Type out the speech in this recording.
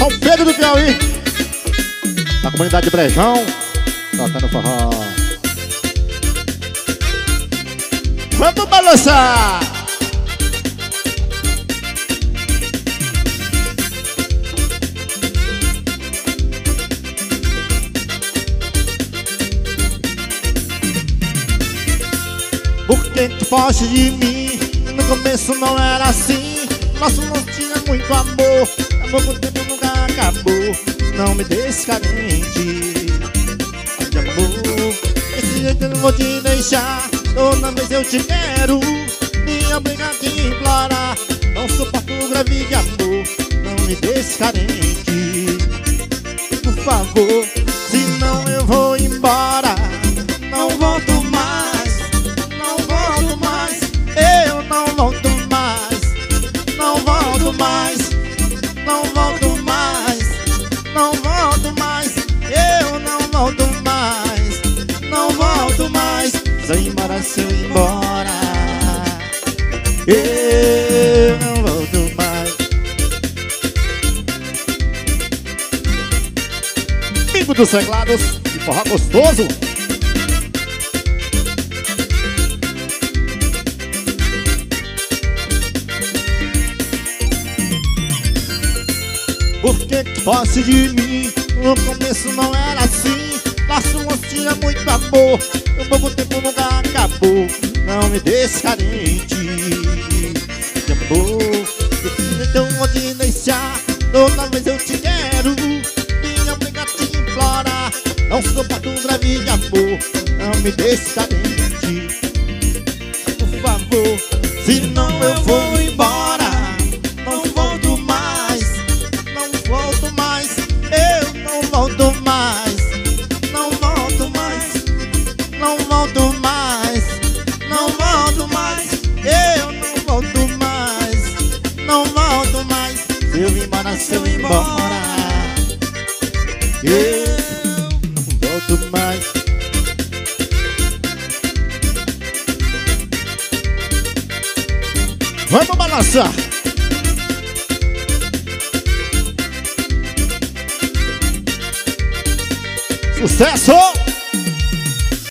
São Pedro do Piauí, da comunidade de Brejão, tocando forró. Vamos balançar! Por que tu foge de mim? No começo não era assim. Nosso não tinha muito amor. Amor com o tempo nunca acabou. Não me deixe carente de amor. Esse jeito eu não vou te deixar. Toda vez eu te quero. Me obriga a te implorar. Não suporto grave de amor. Não me deixe carente, por favor. Senão eu vou embora. Não volto mais. Não volto mais. Eu não volto mais. Não volto mais. Não volto mais. Não volto mais. Eu não volto mais. Não volto mais. Se eu embora, se eu embora, eu não volto mais. Bingo dos Teclados e forró gostoso. Por que tu foge de mim? No começo não era assim. Nosso não tinha muito amor. O pouco tempo nunca acabou. Não me deixe carente de amor. Então eu vou te deixar. Toda vez eu te quero. Me obriga a te implorar. Não suporto um grave de amor. Não me deixe carente, por favor. Senão eu vou embora. Não volto mais. Não volto mais. Eu não volto mais. Não volto mais. Não volto mais. Não volto mais. Eu não volto mais. Não volto mais. Se eu embora, se eu embora, eu não volto mais. Vamos balançar. Sucesso!